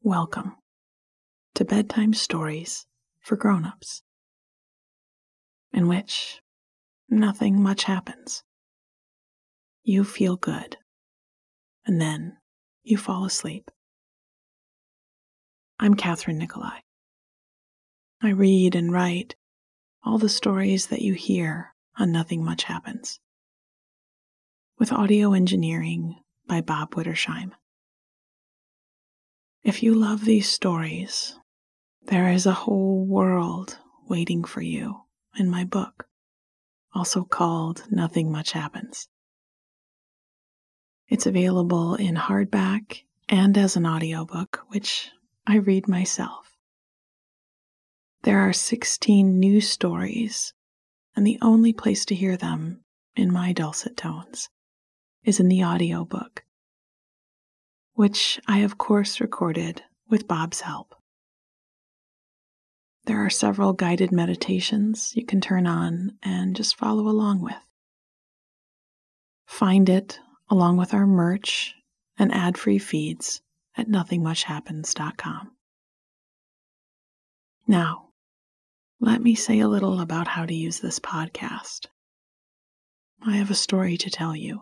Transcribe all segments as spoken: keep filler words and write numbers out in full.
Welcome to Bedtime Stories for Grown-ups, in which nothing much happens. You feel good, and then you fall asleep. I'm Catherine Nicolai. I read and write all the stories that you hear on Nothing Much Happens, with audio engineering by Bob Wittersheim. If you love these stories, there is a whole world waiting for you in my book, also called Nothing Much Happens. It's available in hardback and as an audiobook, which I read myself. There are sixteen new stories, and the only place to hear them in my dulcet tones is in the audiobook, which I of course recorded with Bob's help. There are several guided meditations you can turn on and just follow along with. Find it along with our merch and ad-free feeds at nothing much happens dot com. Now, let me say a little about how to use this podcast. I have a story to tell you,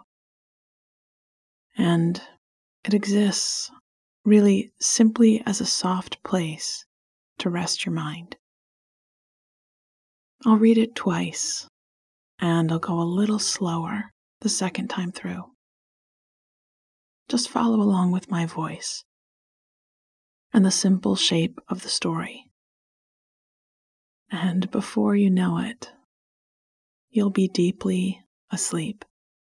and it exists really simply as a soft place to rest your mind. I'll read it twice, and I'll go a little slower the second time through. Just follow along with my voice and the simple shape of the story. And before you know it, you'll be deeply asleep.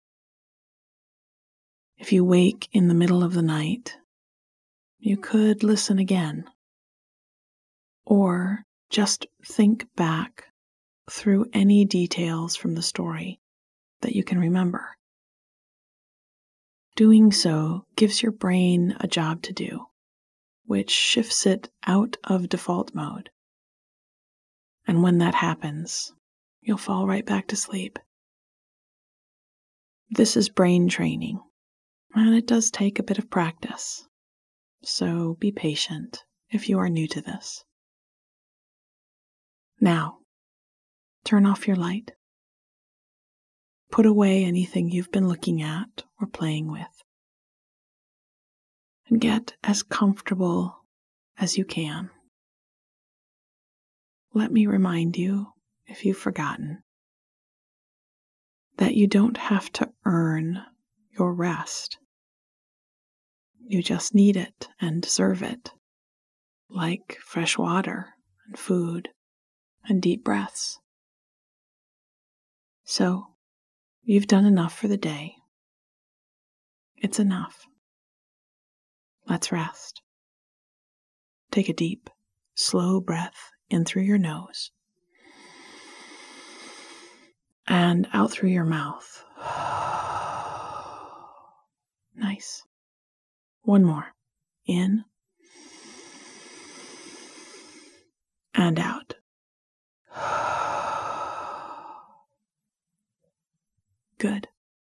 If you wake in the middle of the night, you could listen again, or just think back through any details from the story that you can remember. Doing so gives your brain a job to do, which shifts it out of default mode. And when that happens, you'll fall right back to sleep. This is brain training, and it does take a bit of practice, so be patient if you are new to this. Now, turn off your light. Put away anything you've been looking at or playing with, and get as comfortable as you can. Let me remind you, if you've forgotten, that you don't have to earn your rest. You just need it and deserve it, like fresh water and food and deep breaths. So, you've done enough for the day. It's enough. Let's rest. Take a deep, slow breath in through your nose and out through your mouth. Nice. One more. In and out. Good.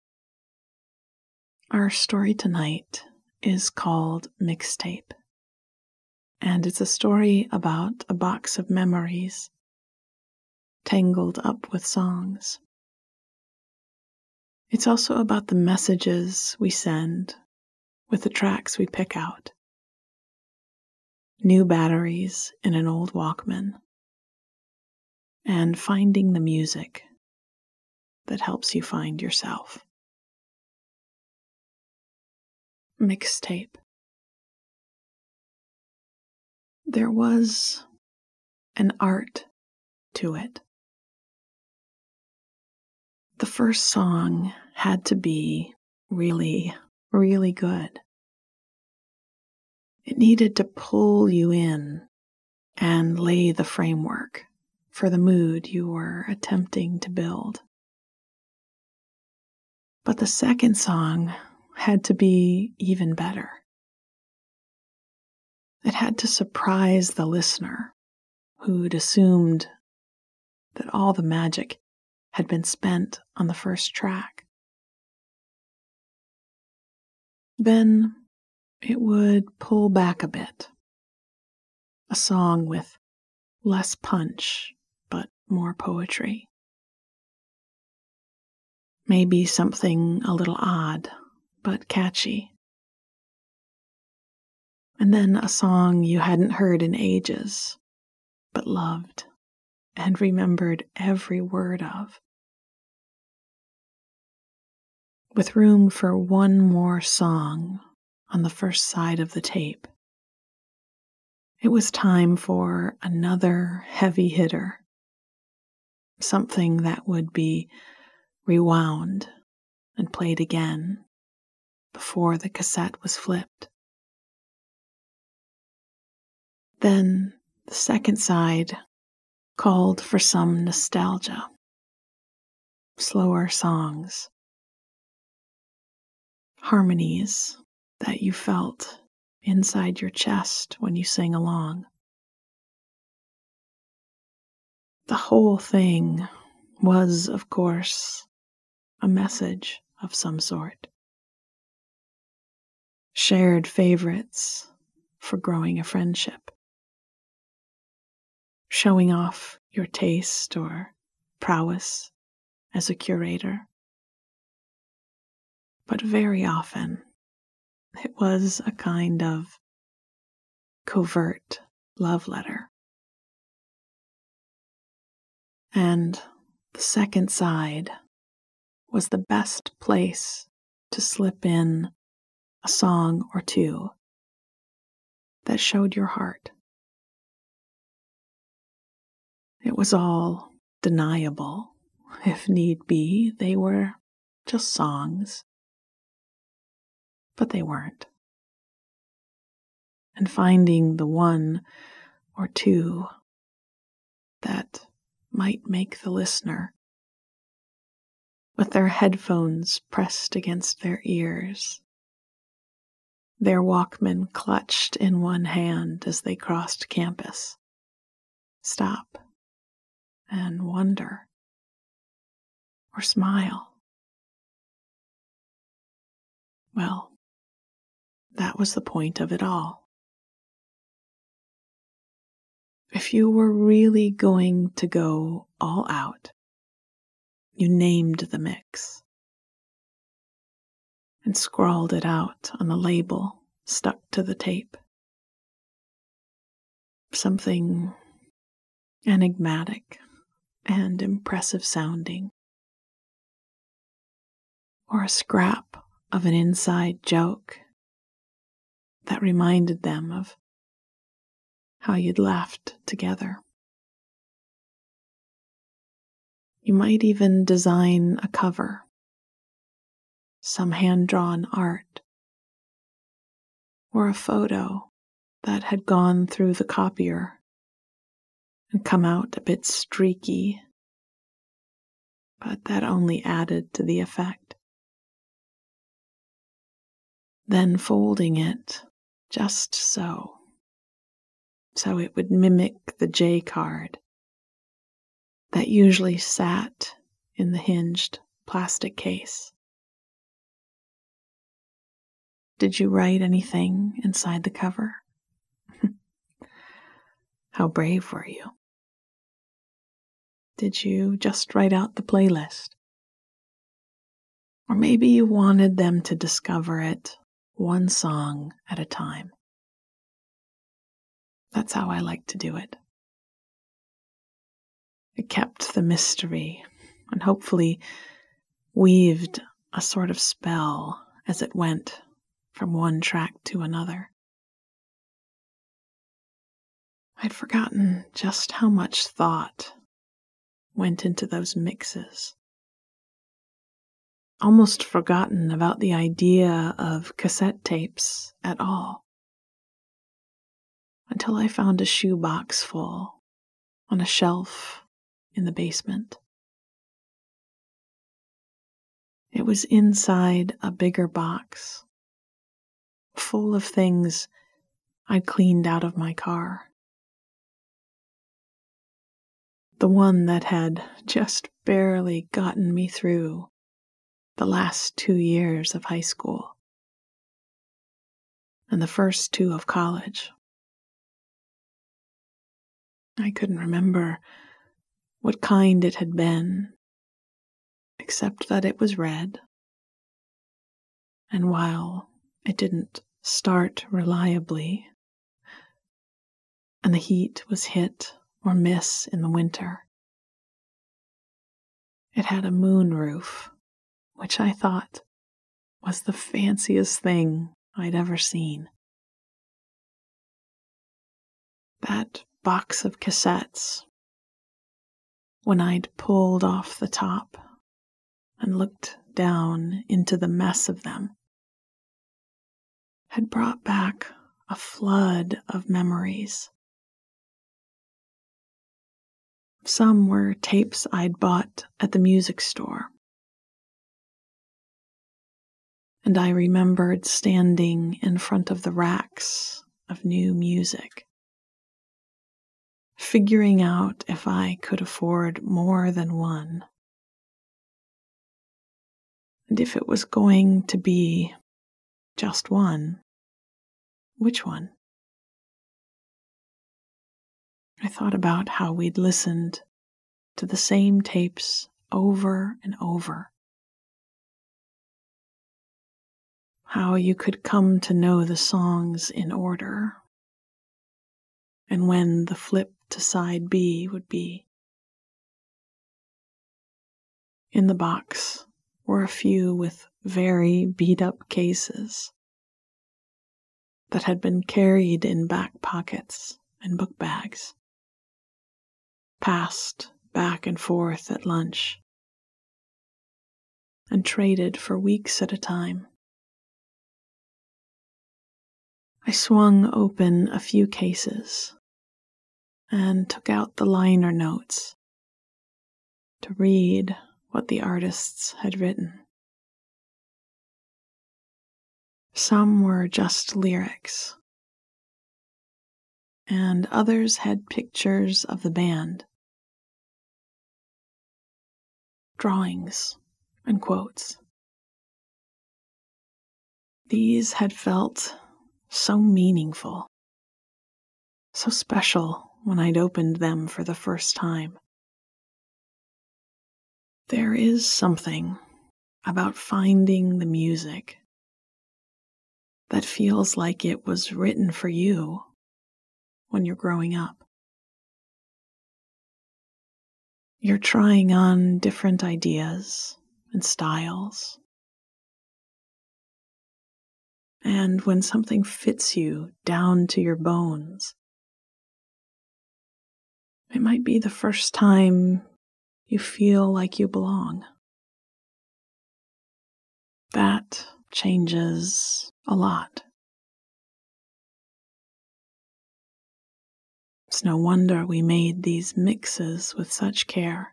Our story tonight is called Mixtape, and it's a story about a box of memories tangled up with songs. It's also about the messages we send with the tracks we pick out. New batteries in an old Walkman, and finding the music that helps you find yourself. Mixtape. There was an art to it. The first song had to be really, really good. It needed to pull you in and lay the framework for the mood you were attempting to build. But the second song had to be even better. It had to surprise the listener, who'd assumed that all the magic had been spent on the first track. Then it would pull back a bit a song with less punch but more poetry. Maybe something a little odd but catchy. And then a song you hadn't heard in ages but loved and remembered every word of. With room for one more song on the first side of the tape, it was time for another heavy hitter, something that would be rewound and played again before the cassette was flipped. Then the second side called for some nostalgia, slower songs, harmonies that you felt inside your chest when you sing along. The whole thing was, of course, a message of some sort. Shared favorites for growing a friendship. Showing off your taste or prowess as a curator. But very often, it was a kind of covert love letter. And the second side was the best place to slip in a song or two that showed your heart. It was all deniable. If need be, they were just songs. But they weren't. And finding the one or two that might make the listener, with their headphones pressed against their ears, their Walkman clutched in one hand as they crossed campus, stop and wonder or smile. Well, that was the point of it all. If you were really going to go all out, you named the mix and scrawled it out on a label stuck to the tape. Something enigmatic and impressive sounding. Or a scrap of an inside joke that reminded them of how you'd laughed together. You might even design a cover, some hand-drawn art, or a photo that had gone through the copier and come out a bit streaky, but that only added to the effect. Then folding it just so, so it would mimic the J card that usually sat in the hinged plastic case. Did you write anything inside the cover? How brave were you? Did you just write out the playlist? Or maybe you wanted them to discover it one song at a time. That's how I like to do it. It kept the mystery and hopefully weaved a sort of spell as it went from one track to another. I'd forgotten just how much thought went into those mixes. Almost forgotten about the idea of cassette tapes at all. Until I found a shoebox full on a shelf in the basement. It was inside a bigger box, full of things I'd cleaned out of my car. The one that had just barely gotten me through the last two years of high school and the first two of college. I couldn't remember what kind it had been, except that it was red. And while it didn't start reliably, and the heat was hit or miss in the winter, it had a moon roof, which I thought was the fanciest thing I'd ever seen. That box of cassettes, when I'd pulled off the top and looked down into the mess of them, had brought back a flood of memories. Some were tapes I'd bought at the music store, and I remembered standing in front of the racks of new music, figuring out if I could afford more than one, and if it was going to be just one, which one? I thought about how we'd listened to the same tapes over and over, how you could come to know the songs in order, and when the flip to side B would be. In the box were a few with very beat-up cases that had been carried in back pockets and book bags, passed back and forth at lunch, and traded for weeks at a time. I swung open a few cases and took out the liner notes to read what the artists had written. Some were just lyrics, and others had pictures of the band, drawings, and quotes. These had felt so meaningful, so special when I'd opened them for the first time. There is something about finding the music that feels like it was written for you when you're growing up. You're trying on different ideas and styles. And when something fits you down to your bones, it might be the first time you feel like you belong. That changes a lot. It's no wonder we made these mixes with such care.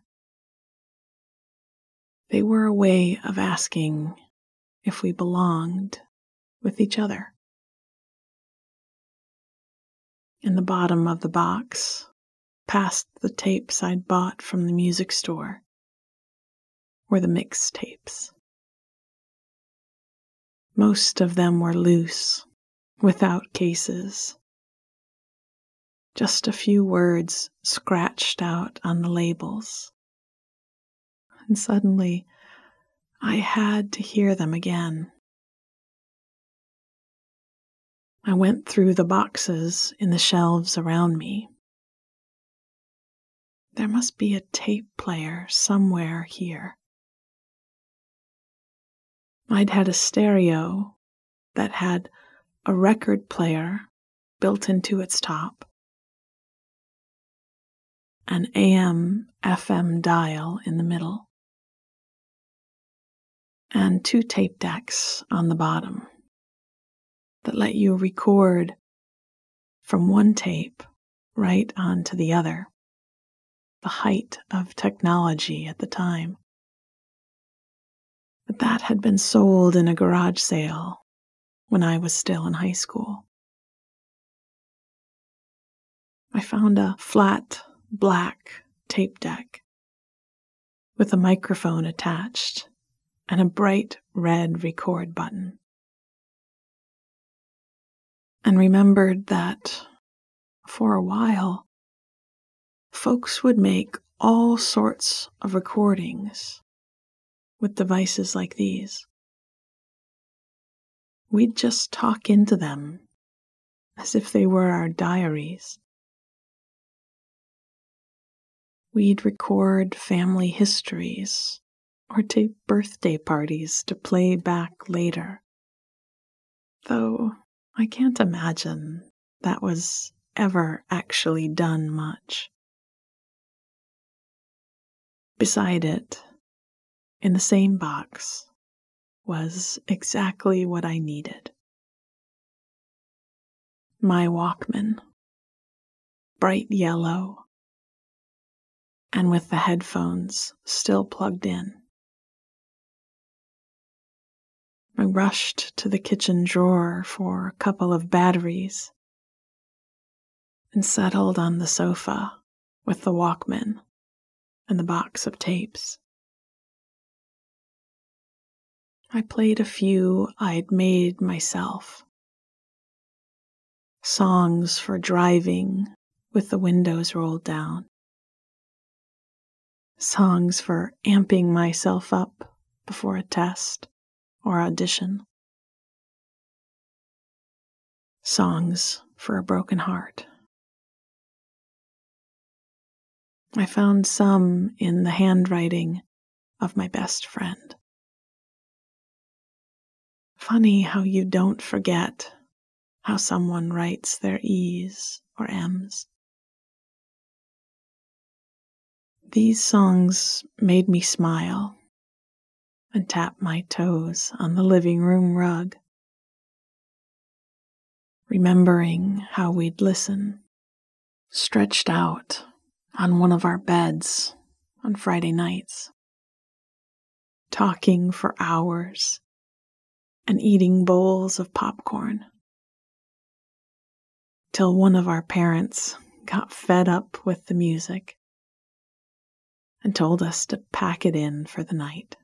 They were a way of asking if we belonged with each other. In the bottom of the box, past the tapes I'd bought from the music store, were the mix tapes. Most of them were loose, without cases. Just a few words scratched out on the labels. And suddenly, I had to hear them again. I went through the boxes in the shelves around me. There must be a tape player somewhere here. I'd had a stereo that had a record player built into its top, an A M F M dial in the middle, and two tape decks on the bottom that let you record from one tape right onto the other, the height of technology at the time. But that had been sold in a garage sale when I was still in high school. I found a flat, black tape deck with a microphone attached and a bright red record button, and remembered that for a while folks would make all sorts of recordings with devices like these. We'd just talk into them as if they were our diaries. We'd record family histories or tape birthday parties to play back later. Though I can't imagine that was ever actually done much. Beside it, in the same box, was exactly what I needed. My Walkman, bright yellow, and with the headphones still plugged in. I rushed to the kitchen drawer for a couple of batteries and settled on the sofa with the Walkman and the box of tapes. I played a few I'd made myself. Songs for driving with the windows rolled down. Songs for amping myself up before a test or audition. Songs for a broken heart. I found some in the handwriting of my best friend. Funny how you don't forget how someone writes their E's or M's. These songs made me smile and tap my toes on the living room rug, remembering how we'd listen, stretched out on one of our beds on Friday nights, talking for hours and eating bowls of popcorn, till one of our parents got fed up with the music and told us to pack it in for the night.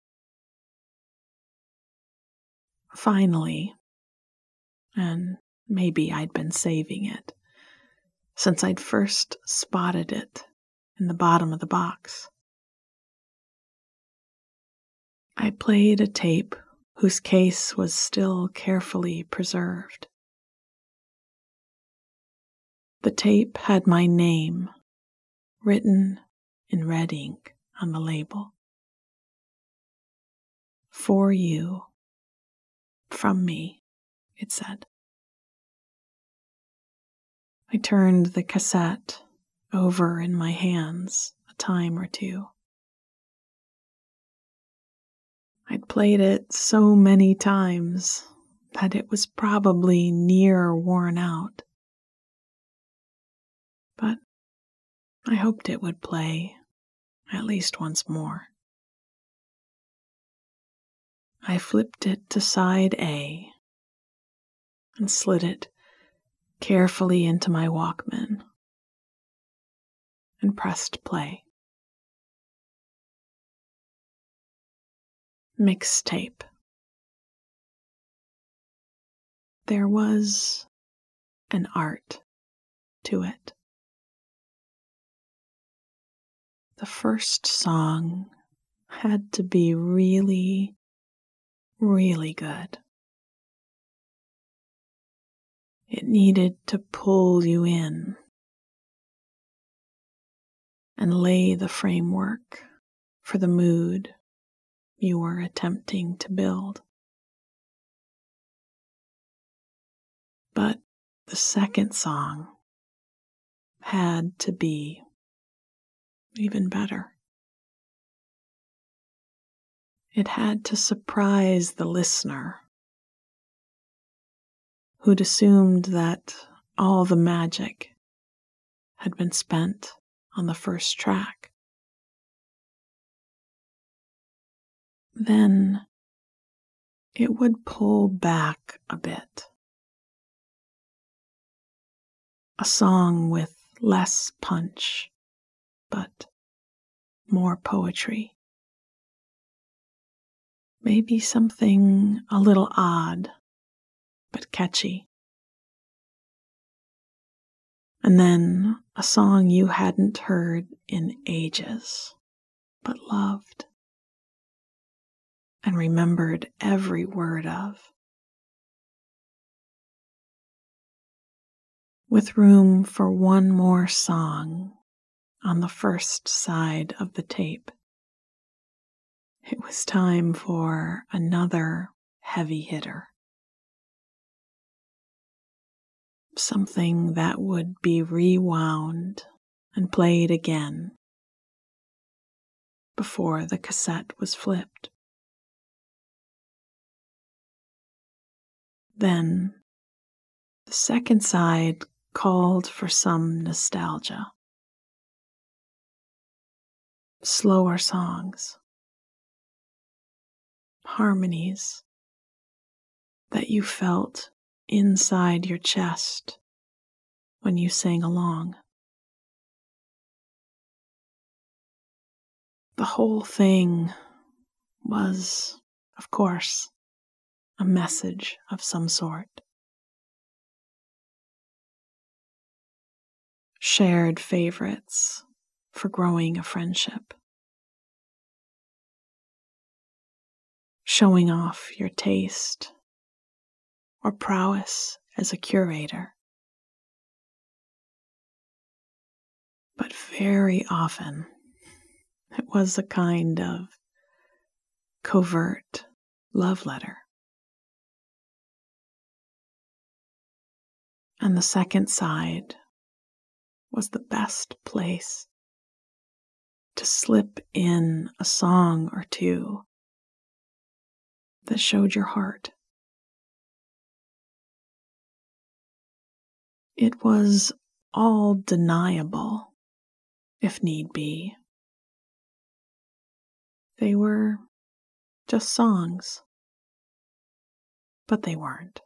Finally, and maybe I'd been saving it, since I'd first spotted it in the bottom of the box. I played a tape whose case was still carefully preserved. The tape had my name written in red ink on the label. For you, from me, it said. I turned the cassette over in my hands a time or two. I'd played it so many times that it was probably near worn out. But I hoped it would play at least once more. I flipped it to side A and slid it carefully into my Walkman and pressed play. Mixtape. There was an art to it. The first song had to be really, really good. It needed to pull you in and lay the framework for the mood you were attempting to build. But the second song had to be even better. It had to surprise the listener, who'd assumed that all the magic had been spent on the first track. Then it would pull back a bit. A song with less punch, but more poetry. Maybe something a little odd, but catchy. And then a song you hadn't heard in ages, but loved and remembered every word of. With room for one more song on the first side of the tape, it was time for another heavy hitter. Something that would be rewound and played again before the cassette was flipped. Then the second side called for some nostalgia. Slower songs, harmonies that you felt inside your chest when you sang along. The whole thing was, of course, a message of some sort. Shared favorites for growing a friendship. Showing off your taste or prowess as a curator. But very often, it was a kind of covert love letter. And the second side was the best place to slip in a song or two that showed your heart. It was all deniable, if need be. They were just songs, but they weren't.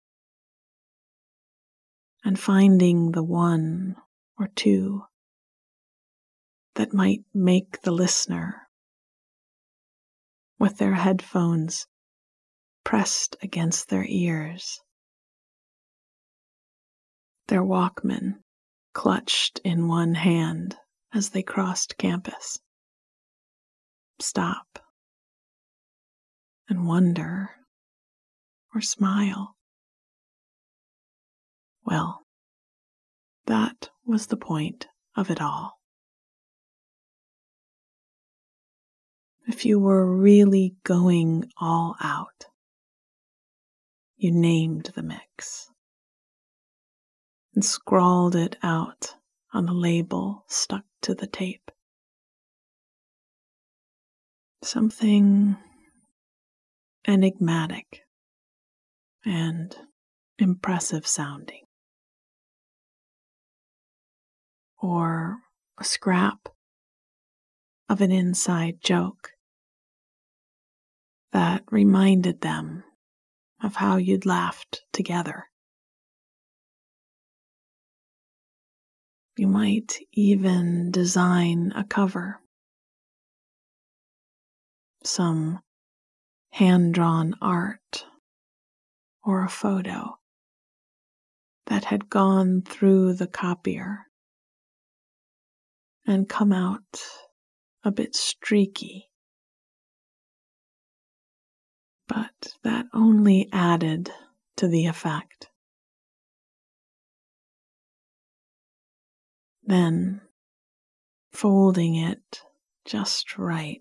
And finding the one or two that might make the listener, with their headphones pressed against their ears, their Walkman clutched in one hand as they crossed campus, stop and wonder or smile. Well, that was the point of it all. If you were really going all out, you named the mix and scrawled it out on the label stuck to the tape. Something enigmatic and impressive sounding. Or a scrap of an inside joke that reminded them of how you'd laughed together. You might even design a cover, some hand-drawn art or a photo that had gone through the copier and come out a bit streaky. But that only added to the effect. Then, folding it just right,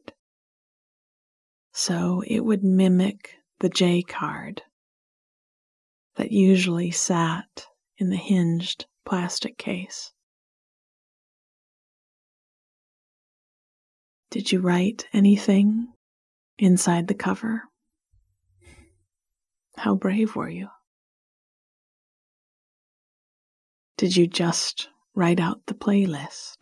so it would mimic the J card that usually sat in the hinged plastic case. Did you write anything inside the cover? How brave were you? Did you just write out the playlist?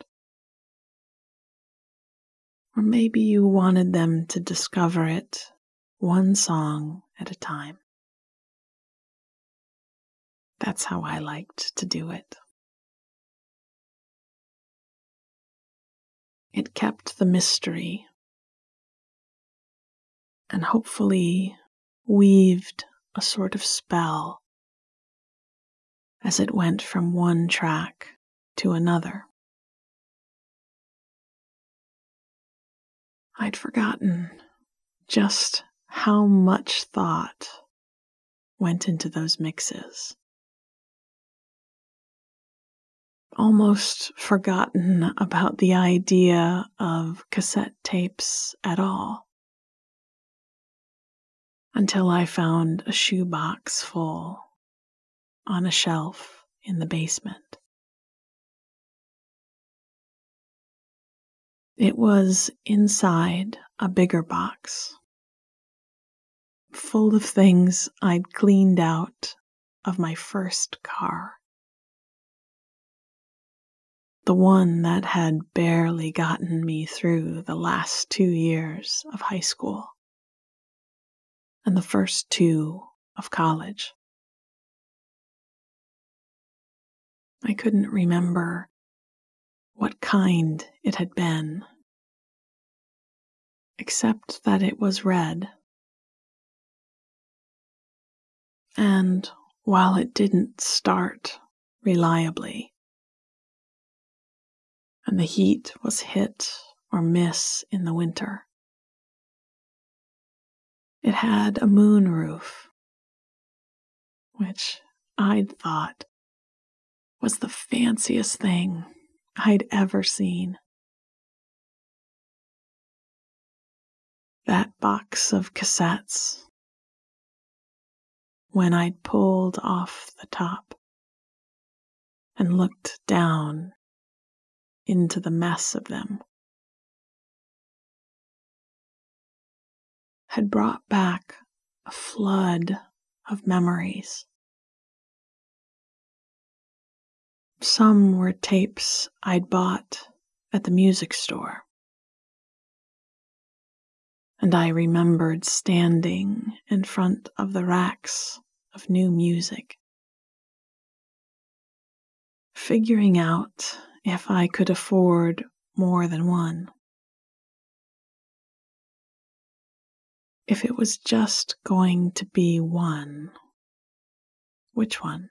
Or maybe you wanted them to discover it one song at a time. That's how I liked to do it. It kept the mystery and hopefully weaved a sort of spell as it went from one track to another. I'd forgotten just how much thought went into those mixes. Almost forgotten about the idea of cassette tapes at all, until I found a shoebox full on a shelf in the basement. It was inside a bigger box, full of things I'd cleaned out of my first car. The one that had barely gotten me through the last two years of high school and the first two of college. I couldn't remember what kind it had been, except that it was red. And while it didn't start reliably, and the heat was hit or miss in the winter, it had a moon roof, which I'd thought was the fanciest thing I'd ever seen. That box of cassettes, when I'd pulled off the top and looked down into the mess of them, had brought back a flood of memories. Some were tapes I'd bought at the music store, and I remembered standing in front of the racks of new music, figuring out if I could afford more than one. If it was just going to be one, which one?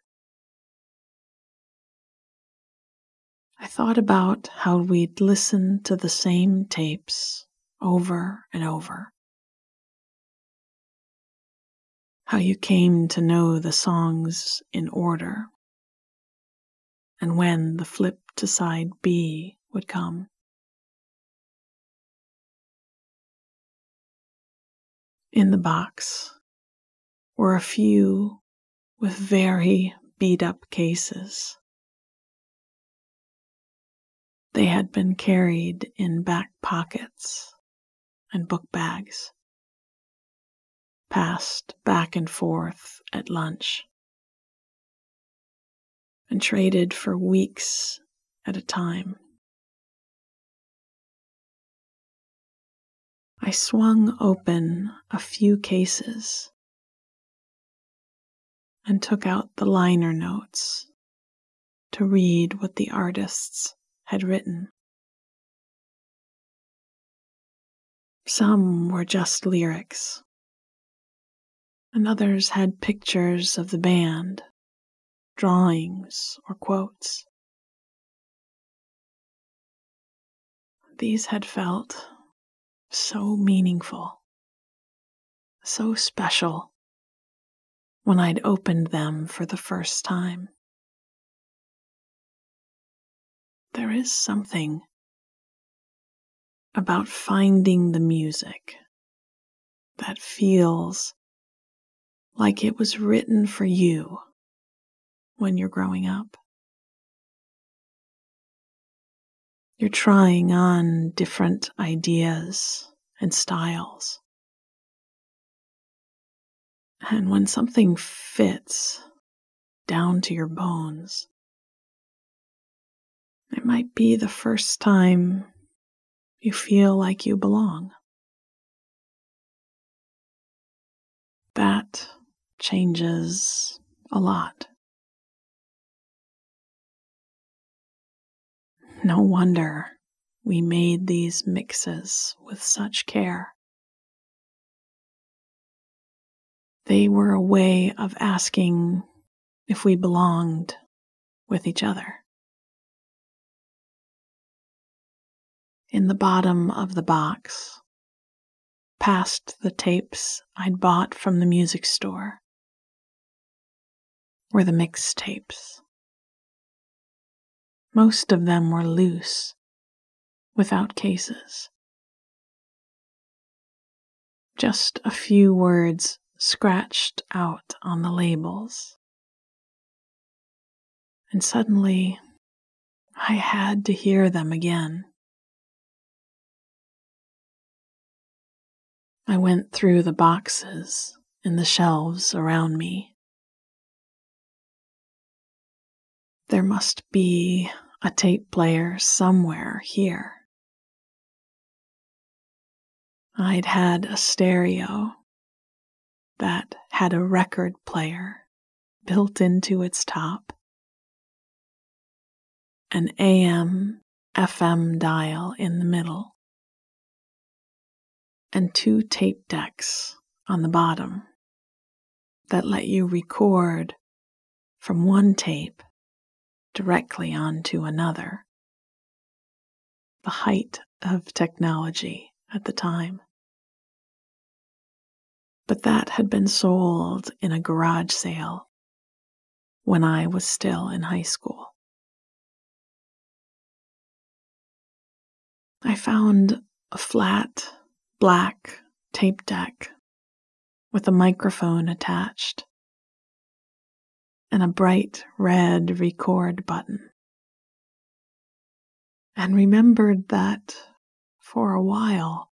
I thought about how we'd listen to the same tapes over and over. How you came to know the songs in order, and when the flip to side B would come. In the box were a few with very beat-up cases. They had been carried in back pockets and book bags, passed back and forth at lunch, and traded for weeks at a time. I swung open a few cases and took out the liner notes to read what the artists had written. Some were just lyrics, and others had pictures of the band, drawings, or quotes. These had felt so meaningful, so special when I'd opened them for the first time. There is something about finding the music that feels like it was written for you when you're growing up. You're trying on different ideas and styles. And when something fits down to your bones, it might be the first time you feel like you belong. That changes a lot. No wonder we made these mixes with such care. They were a way of asking if we belonged with each other. in the bottom of the box, past the tapes I'd bought from the music store, were the mixtapes. Most of them were loose, without cases. Just a few words scratched out on the labels. And suddenly, I had to hear them again. I went through the boxes in the shelves around me. There must be a tape player somewhere here. I'd had a stereo that had a record player built into its top, an A M F M dial in the middle, and two tape decks on the bottom that let you record from one tape directly onto another. The height of technology at the time. But that had been sold in a garage sale when I was still in high school. I found a flat, black tape deck with a microphone attached and a bright red record button, and remembered that for a while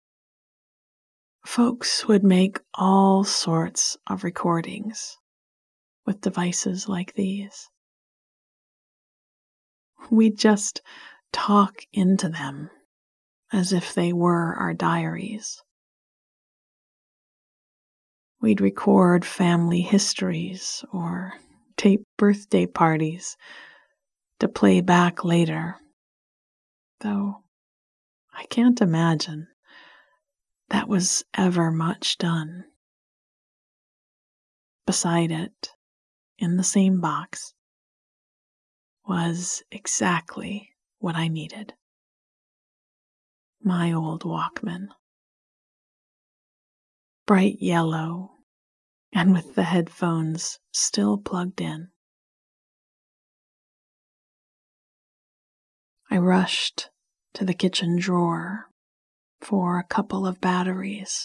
folks would make all sorts of recordings with devices like these. We'd just talk into them as if they were our diaries. We'd record family histories or tape birthday parties to play back later, though I can't imagine that was ever much done. Beside it, in the same box, was exactly what I needed. My old Walkman. Bright yellow, and with the headphones still plugged in. I rushed to the kitchen drawer for a couple of batteries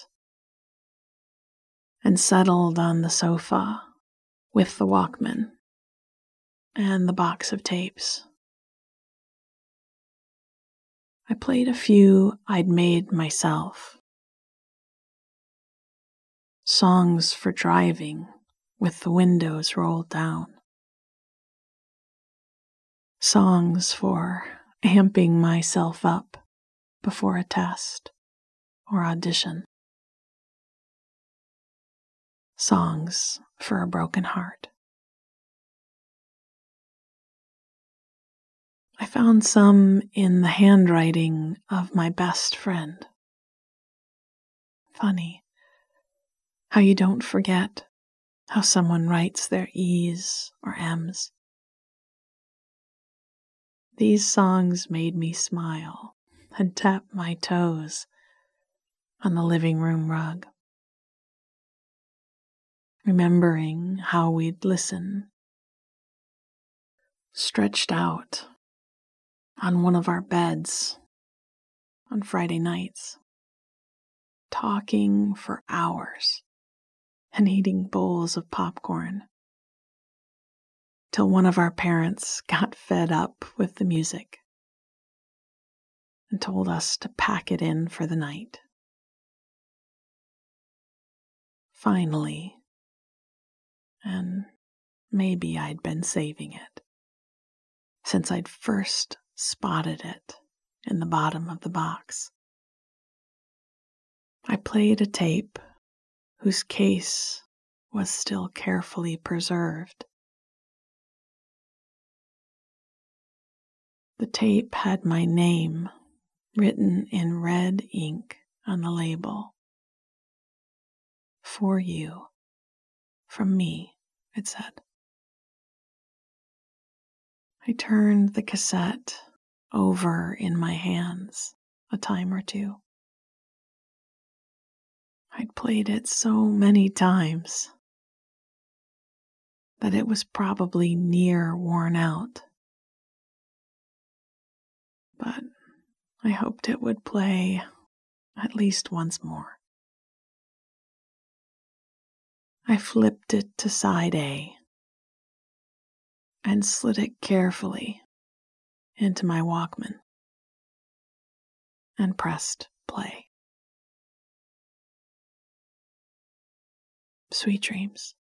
and settled on the sofa with the Walkman and the box of tapes. I played a few I'd made myself. Songs for driving with the windows rolled down. Songs for amping myself up before a test or audition. Songs for a broken heart. I found some in the handwriting of my best friend. Funny how you don't forget how someone writes their E's or M's. These songs made me smile and tap my toes on the living room rug, remembering how we'd listen, stretched out on one of our beds on Friday nights, talking for hours and eating bowls of popcorn till one of our parents got fed up with the music and told us to pack it in for the night. Finally, and maybe I'd been saving it since I'd first spotted it in the bottom of the box. I played a tape whose case was still carefully preserved. The tape had my name written in red ink on the label. For you. From me, it said. I turned the cassette over in my hands a time or two. I'd played it so many times that it was probably near worn out. But I hoped it would play at least once more. I flipped it to side A and slid it carefully into my Walkman and pressed play. Sweet dreams.